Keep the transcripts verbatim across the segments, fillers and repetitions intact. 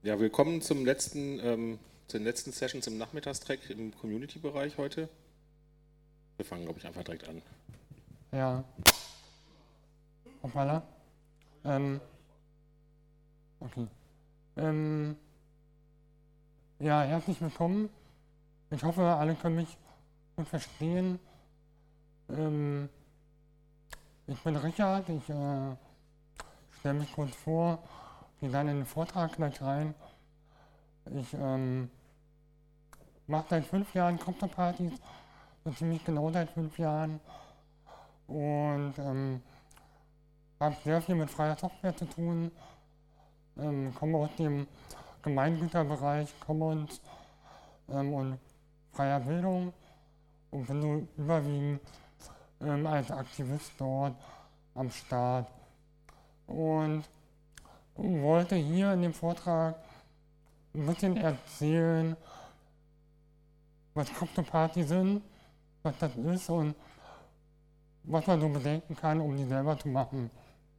Ja, willkommen zum letzten, ähm, zu den letzten Sessions im Nachmittagstrack im Community-Bereich heute. Wir fangen, glaube ich, einfach direkt an. Ja. Hoppala. Ähm. Okay. Ähm. Ja, herzlich willkommen. Ich hoffe, alle können mich gut verstehen. Ähm. Ich bin Richard. Ich äh, stelle mich kurz vor. Gehe dann in den Vortrag gleich rein. Ich ähm, mache seit fünf Jahren Krypto-Partys. So ziemlich genau seit fünf Jahren. Und ähm, habe sehr viel mit freier Software zu tun. Ähm, komme aus dem Gemeingüterbereich, Commons ähm, und freier Bildung und bin so überwiegend ähm, als Aktivist dort am Start. Und wollte hier in dem Vortrag ein bisschen erzählen, was Krypto-Partys sind, was das ist und was man so bedenken kann, um die selber zu machen.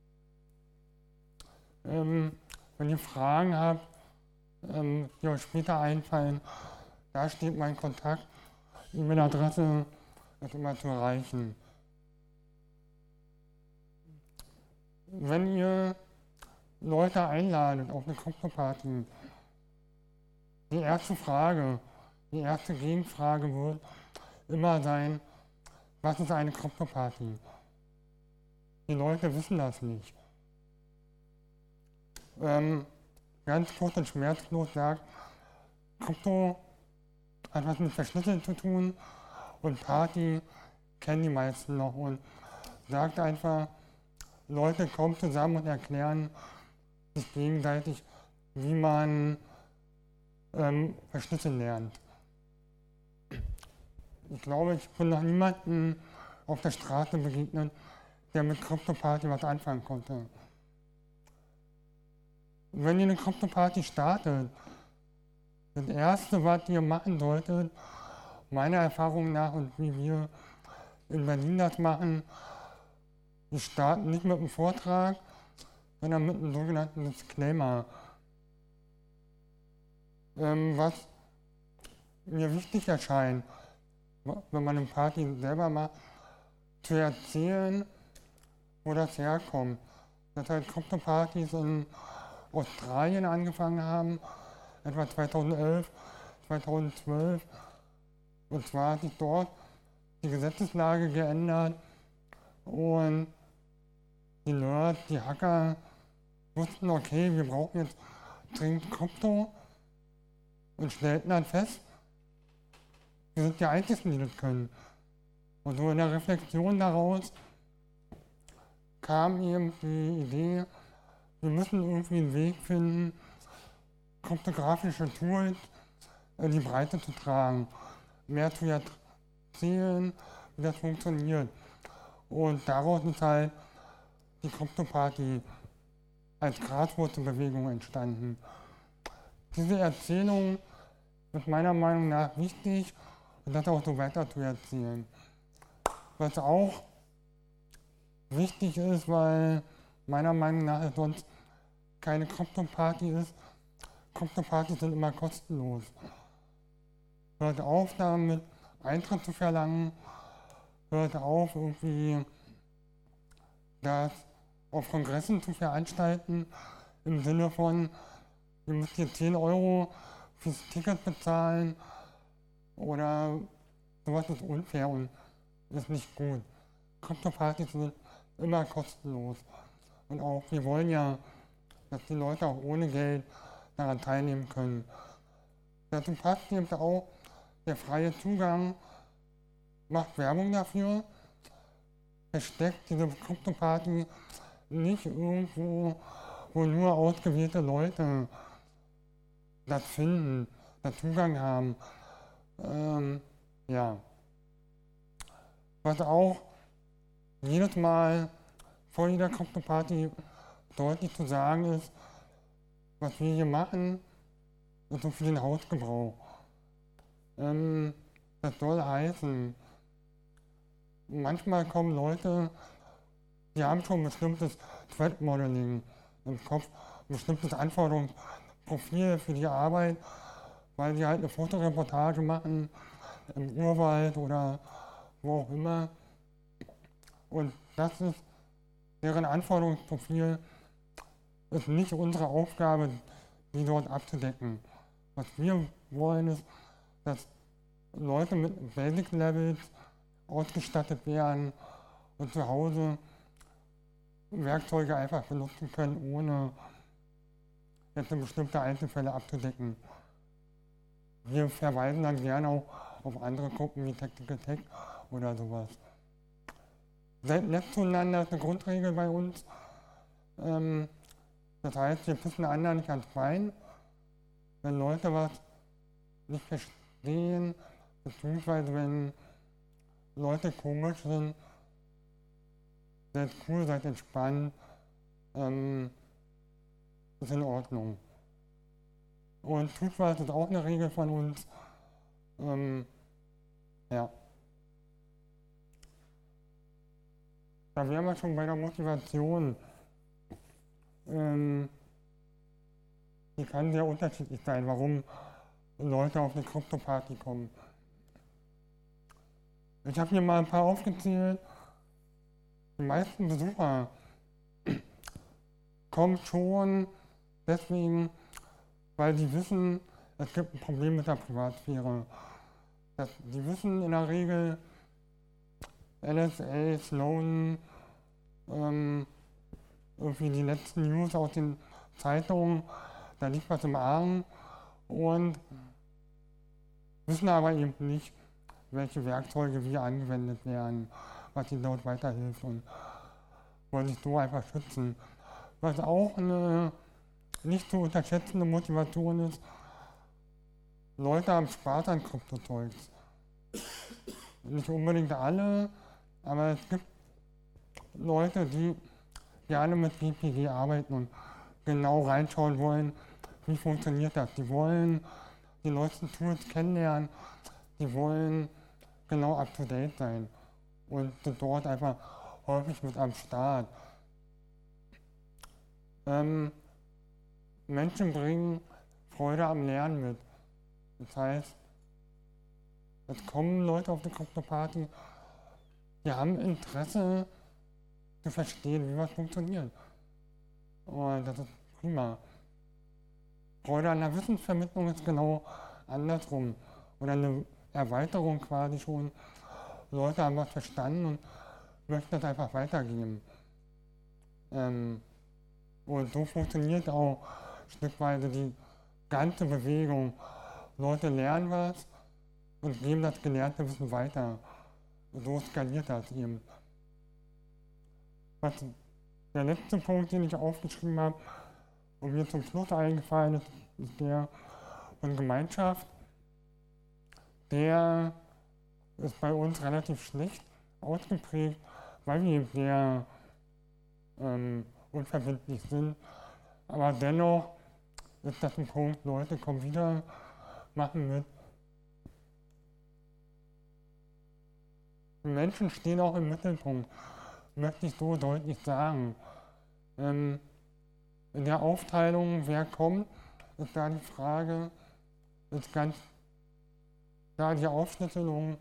Ähm, wenn ihr Fragen habt, ähm, die euch später einfallen, da steht mein Kontakt, E-Mail-Adresse ist immer zu erreichen. Wenn ihr Leute einladet auf eine Krypto-Party, die erste Frage, die erste Gegenfrage wird immer sein, was ist eine Krypto-Party? Die Leute wissen das nicht. Ähm, ganz kurz und schmerzlos sagt, Krypto hat was mit Verschlüsseln zu tun und Party kennen die meisten noch und sagt einfach, Leute kommen zusammen und erklären sich gegenseitig, wie man ähm, verschlüsseln lernt. Ich glaube, ich bin noch niemandem auf der Straße begegnet, der mit Krypto-Party was anfangen konnte. Wenn ihr eine Krypto-Party startet, das Erste, was ihr machen solltet, meiner Erfahrung nach und wie wir in Berlin das machen, wir starten nicht mit einem Vortrag, sondern mit einem sogenannten Disclaimer. Ähm, was mir wichtig erscheint, wenn man eine Party selber macht, zu erzählen, wo das herkommt. Dass halt Krypto-Partys in Australien angefangen haben, etwa zweitausendelf, zweitausendzwölf. Und zwar hat sich dort die Gesetzeslage geändert und die Nerds, die Hacker wussten, okay, wir brauchen jetzt dringend Krypto und stellten dann fest, wir sind die Einzigen, die das können. Und so in der Reflexion daraus kam eben die Idee, wir müssen irgendwie einen Weg finden, kryptografische Tools in die Breite zu tragen, mehr zu erzählen, wie das funktioniert. Und daraus ist halt die Krypto-Party als Graswurzelbewegung entstanden. Diese Erzählung ist meiner Meinung nach wichtig und das auch so weiter zu erzählen. Was auch wichtig ist, weil meiner Meinung nach es sonst keine Krypto-Party ist. Krypto-Partys sind immer kostenlos. Hört auf damit, Eintritt zu verlangen. Hört auf, irgendwie das auf Kongressen zu veranstalten, im Sinne von, ihr müsst hier zehn Euro fürs Ticket bezahlen oder sowas ist unfair und ist nicht gut. Krypto-Partys sind immer kostenlos. Und auch, wir wollen ja, dass die Leute auch ohne Geld daran teilnehmen können. Dazu passt eben auch der freie Zugang, macht Werbung dafür, versteckt diese Krypto-Party nicht irgendwo, wo nur ausgewählte Leute das finden, den Zugang haben. Ähm, ja. Was auch jedes Mal vor jeder Krypto-Party deutlich zu sagen ist, was wir hier machen, ist so für den Hausgebrauch. Ähm, das soll heißen, manchmal kommen Leute, die haben schon ein bestimmtes Threat Modeling im Kopf, ein bestimmtes Anforderungsprofil Profil für die Arbeit, weil sie halt eine Fotoreportage machen im Urwald oder wo auch immer. Und das ist deren Anforderungsprofil, ist nicht unsere Aufgabe, die dort abzudecken. Was wir wollen ist, dass Leute mit Basic Levels ausgestattet werden und zu Hause Werkzeuge einfach benutzen können, ohne jetzt bestimmte Einzelfälle abzudecken. Wir verweisen dann gerne auch auf andere Gruppen wie Tactical Tech oder sowas. Seid nett zueinander ist eine Grundregel bei uns. Ähm, das heißt, wir pissen anderen nicht ans Bein. Wenn Leute was nicht verstehen, beziehungsweise wenn Leute komisch sind, seid cool, seid entspannt, ähm, ist in Ordnung. Und tut was ist auch eine Regel von uns. Ähm, ja. Da wären wir schon bei der Motivation. Ähm, die kann sehr unterschiedlich sein, warum Leute auf eine Krypto-Party kommen. Ich habe hier mal ein paar aufgezählt. Die meisten Besucher kommen schon deswegen, weil sie wissen, es gibt ein Problem mit der Privatsphäre. Das, die wissen in der Regel, N S A, Snowden, ähm, irgendwie die letzten News aus den Zeitungen, da liegt was im Argen und wissen aber eben nicht, welche Werkzeuge wie angewendet werden, was ihnen dort weiterhilft und wollen sich so einfach schützen. Was auch eine nicht zu unterschätzende Motivation ist, Leute haben Spaß an Kryptozeugs. Nicht unbedingt alle, aber es gibt Leute, die gerne mit B P G arbeiten und genau reinschauen wollen, wie funktioniert das. Die wollen die neuesten Tools kennenlernen, die wollen genau up to date sein und sind dort einfach häufig mit am Start. Ähm, Menschen bringen Freude am Lernen mit. Das heißt, es kommen Leute auf die Krypto-Party, die haben Interesse zu verstehen, wie was funktioniert. Und das ist prima. Freude an der Wissensvermittlung ist genau andersrum. Oder eine Erweiterung quasi schon. Leute haben was verstanden und möchten das einfach weitergeben. Ähm, und so funktioniert auch stückweise die ganze Bewegung. Leute lernen was und geben das gelernte Wissen weiter. Und so skaliert das eben. Was der letzte Punkt, den ich aufgeschrieben habe und mir zum Schluss eingefallen ist, ist der von Gemeinschaft. Der ist bei uns relativ schlecht ausgeprägt, weil wir eben sehr ähm, unverbindlich sind. Aber dennoch ist das ein Punkt, Leute kommen wieder, machen mit. Die Menschen stehen auch im Mittelpunkt, möchte ich so deutlich sagen. Ähm, in der Aufteilung, wer kommt, ist da die Frage, ist ganz da die Aufschlüsselung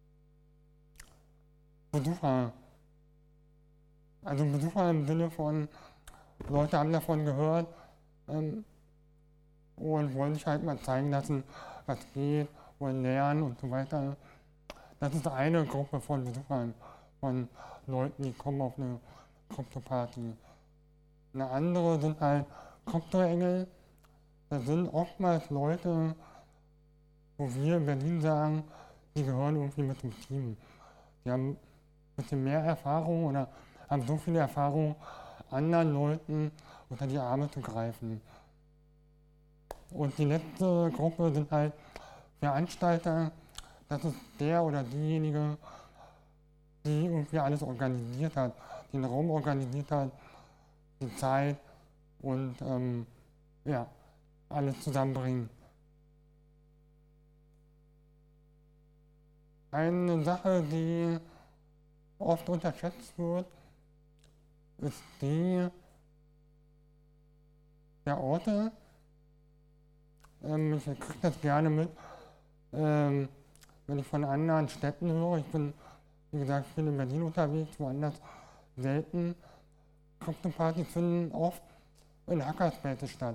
Besucher. Also Besucher im Sinne von, Leute haben davon gehört ähm, und wollen sich halt mal zeigen lassen, was geht, wollen lernen und so weiter. Das ist eine Gruppe von Besuchern, von Leuten, die kommen auf eine Krypto-Party. Eine andere sind halt Krypto-Engel. Das sind oftmals Leute, wo wir in Berlin sagen, die gehören irgendwie mit dem Team. Die haben ein bisschen mehr Erfahrung oder haben so viel Erfahrung, anderen Leuten unter die Arme zu greifen. Und die letzte Gruppe sind halt Veranstalter. Das ist der oder diejenige, die irgendwie alles organisiert hat, den Raum organisiert hat, die Zeit und ähm, ja, alles zusammenbringen. Eine Sache, die oft unterschätzt wird, ist die der Orte, Ähm, ich kriege das gerne mit, ähm, wenn ich von anderen Städten höre. Ich bin, wie gesagt, viel in Berlin unterwegs, woanders selten. Krypto-Partys finden oft in Hackerspaces statt.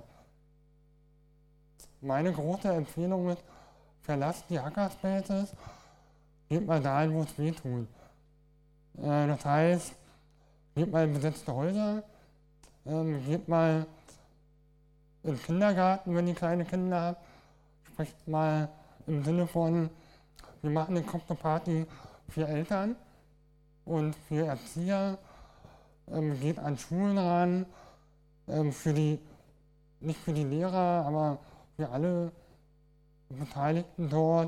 Meine große Empfehlung ist, verlasst die Hackerspaces, geht mal dahin, wo es weh tut. Äh, das heißt, geht mal in besetzte Häuser, ähm, geht mal in den Kindergarten, wenn ihr kleine Kinder habt, spricht mal im Sinne von, wir machen eine Krypto-Party für Eltern und für Erzieher, ähm, geht an Schulen ran, ähm, für die, nicht für die Lehrer, aber für alle Beteiligten dort.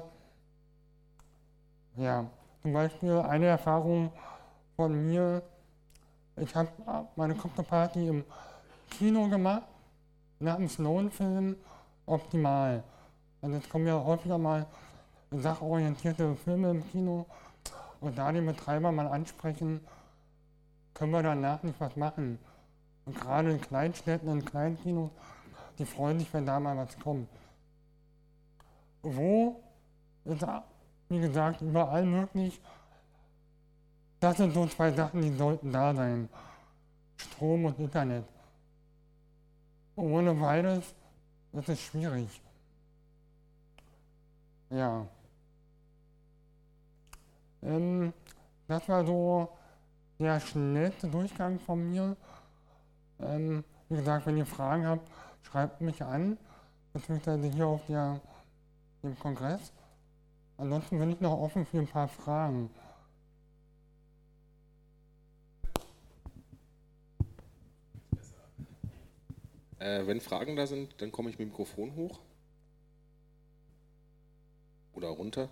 Ja, zum Beispiel eine Erfahrung von mir, ich habe meine Krypto-Party im Kino gemacht, nach dem Snowden-Film optimal. Also es kommen ja häufiger mal sachorientierte Filme im Kino und da den Betreiber mal ansprechen, können wir danach nicht was machen. Und gerade in Kleinstädten, in kleinen Kinos, die freuen sich, wenn da mal was kommt. Wo ist, wie gesagt, überall möglich. Das sind so zwei Sachen, die sollten da sein. Strom und Internet. Ohne beides ist es schwierig. Ja. Ähm, das war so der schnellste Durchgang von mir. Ähm, wie gesagt, wenn ihr Fragen habt, schreibt mich an, beziehungsweise hier auf der, dem Kongress. Ansonsten bin ich noch offen für ein paar Fragen. Äh, wenn Fragen da sind, dann komme ich mit dem Mikrofon hoch. Oder runter.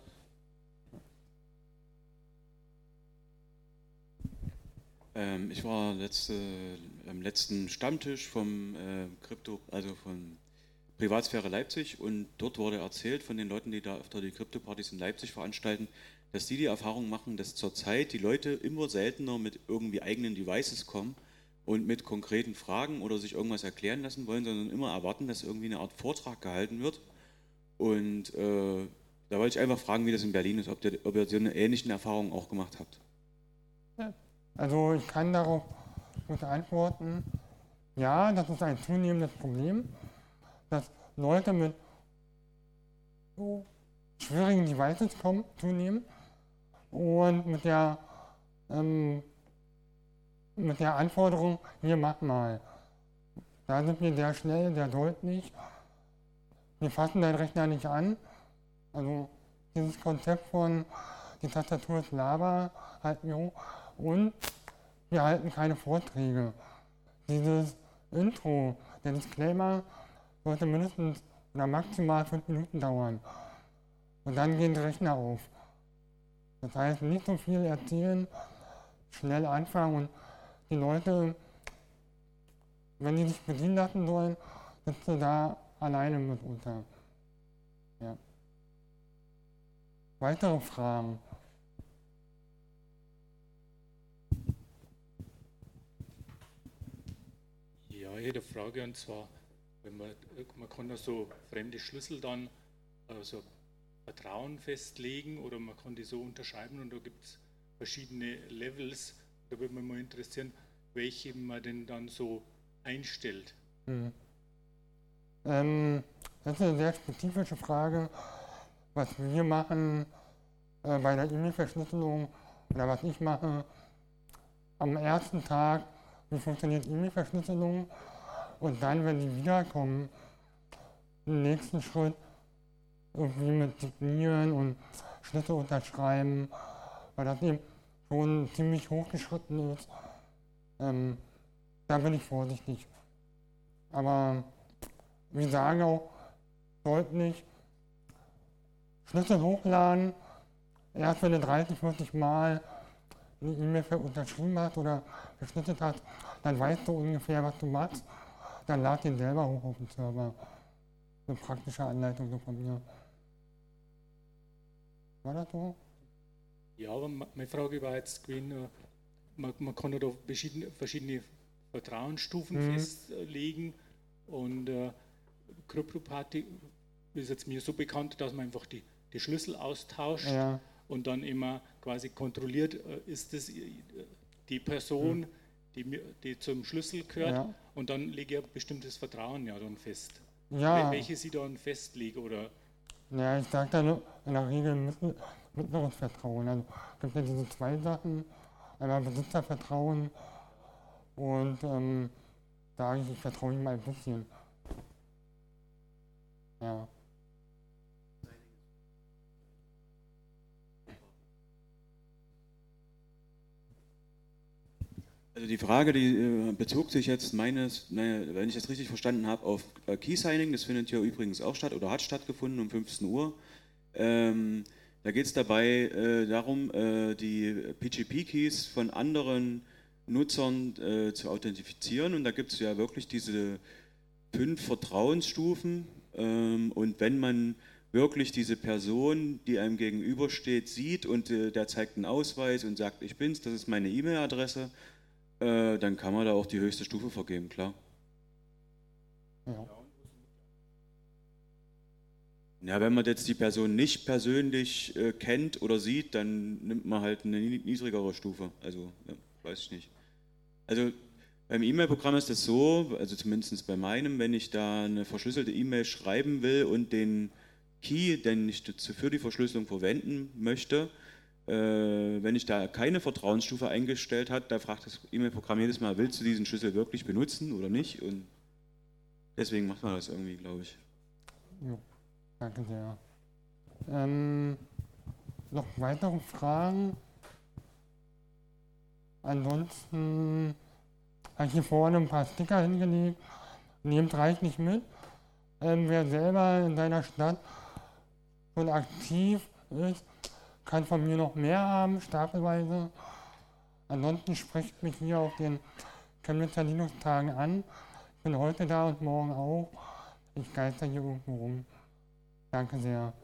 Ähm, ich war letzte, am letzten Stammtisch vom äh, Krypto, also von Privatsphäre Leipzig, und dort wurde erzählt von den Leuten, die da öfter die Krypto-Partys in Leipzig veranstalten, dass die die Erfahrung machen, dass zurzeit die Leute immer seltener mit irgendwie eigenen Devices kommen und mit konkreten Fragen oder sich irgendwas erklären lassen wollen, sondern immer erwarten, dass irgendwie eine Art Vortrag gehalten wird. Und äh, da wollte ich einfach fragen, wie das in Berlin ist, ob, der, ob ihr so eine ähnliche Erfahrung auch gemacht habt. Also ich kann darauf gut antworten, ja, das ist ein zunehmendes Problem, dass Leute mit so schwierigen Devices kommen, zunehmend, und mit der, ähm, mit der Anforderung, hier mach mal. Da sind wir sehr schnell, sehr deutlich. Wir fassen den Rechner nicht an. Also dieses Konzept von, die Tastatur ist Lava, halten wir hoch. Und wir halten keine Vorträge. Dieses Intro, der Disclaimer, sollte mindestens oder maximal fünf Minuten dauern. Und dann gehen die Rechner auf. Das heißt, nicht so viel erzählen, schnell anfangen, und die Leute, wenn die sich bedienen lassen sollen, sitzen da alleine mitunter. Ja. Weitere Fragen? Ja, ich hätte eine Frage, und zwar, wenn man, man kann da so fremde Schlüssel dann also Vertrauen festlegen oder man kann die so unterscheiden, und da gibt es verschiedene Levels. Da würde mich mal interessieren, welche man denn dann so einstellt. Mhm. Ähm, das ist eine sehr spezifische Frage, was wir machen äh, bei der E-Mail-Verschlüsselung oder was ich mache. Am ersten Tag, wie funktioniert E-Mail-Verschlüsselung, und dann, wenn die wiederkommen, im nächsten Schritt irgendwie mit Signieren und Schlüssel unterschreiben, weil das eben schon ziemlich hochgeschritten ist. Ähm, da bin ich vorsichtig. Aber wir sagen auch deutlich, Schlüssel hochladen, erst wenn du dreißig, vierzig Mal eine E-Mail unterschrieben hast oder verschlüsselt hast, dann weißt du ungefähr, was du machst. Dann lad den selber hoch auf den Server. Eine praktische Anleitung so von mir. War das so? Ja, aber meine Frage war jetzt gewesen, man, man kann ja da verschiedene, verschiedene Vertrauensstufen mhm. festlegen, und äh, Krypto-Party ist jetzt mir so bekannt, dass man einfach die, die Schlüssel austauscht Ja. und dann immer quasi kontrolliert, äh, ist das die Person, Hm. die, mir- die zum Schlüssel gehört, Ja. und dann lege ich ein bestimmtes Vertrauen ja dann fest. Ja. Wel- Welche Sie dann festlegen oder Ja, ich sage da nur in der Regel mittel- mittleres Vertrauen. Also es gibt ja diese zwei Sachen, einmal Besitzervertrauen und ähm, sage ich, ich vertraue ihm mal ein bisschen. Ja. Also die Frage, die äh, bezog sich jetzt meines, naja, wenn ich das richtig verstanden habe, auf äh, Key-Signing. Das findet hier übrigens auch statt oder hat stattgefunden um fünfzehn Uhr. Ähm, da geht es dabei äh, darum, äh, die P G P-Keys von anderen Nutzern äh, zu authentifizieren. Und da gibt es ja wirklich diese fünf Vertrauensstufen. Ähm, und wenn man wirklich diese Person, die einem gegenübersteht, sieht und äh, der zeigt einen Ausweis und sagt, ich bin's, das ist meine E-Mail-Adresse, äh, dann kann man da auch die höchste Stufe vergeben, klar. Ja. Ja, wenn man jetzt die Person nicht persönlich äh, kennt oder sieht, dann nimmt man halt eine ni- niedrigere Stufe. Also, ja, weiß ich nicht. Also beim E-Mail-Programm ist das so, also zumindest bei meinem, wenn ich da eine verschlüsselte E-Mail schreiben will und den Key, den ich dazu für die Verschlüsselung verwenden möchte, äh, wenn ich da keine Vertrauensstufe eingestellt habe, da fragt das E-Mail-Programm jedes Mal, willst du diesen Schlüssel wirklich benutzen oder nicht? Und deswegen macht man das irgendwie, glaube ich. Jo. Danke sehr. Ähm, noch weitere Fragen? Ansonsten habe ich hier vorne ein paar Sticker hingelegt. Nehmt reichlich mit. Ähm, wer selber in seiner Stadt schon aktiv ist, kann von mir noch mehr haben, stapelweise. Ansonsten sprecht mich hier auf den Chemnitzer Linux-Tagen an. Ich bin heute da und morgen auch. Ich geister hier irgendwo rum. Danke sehr.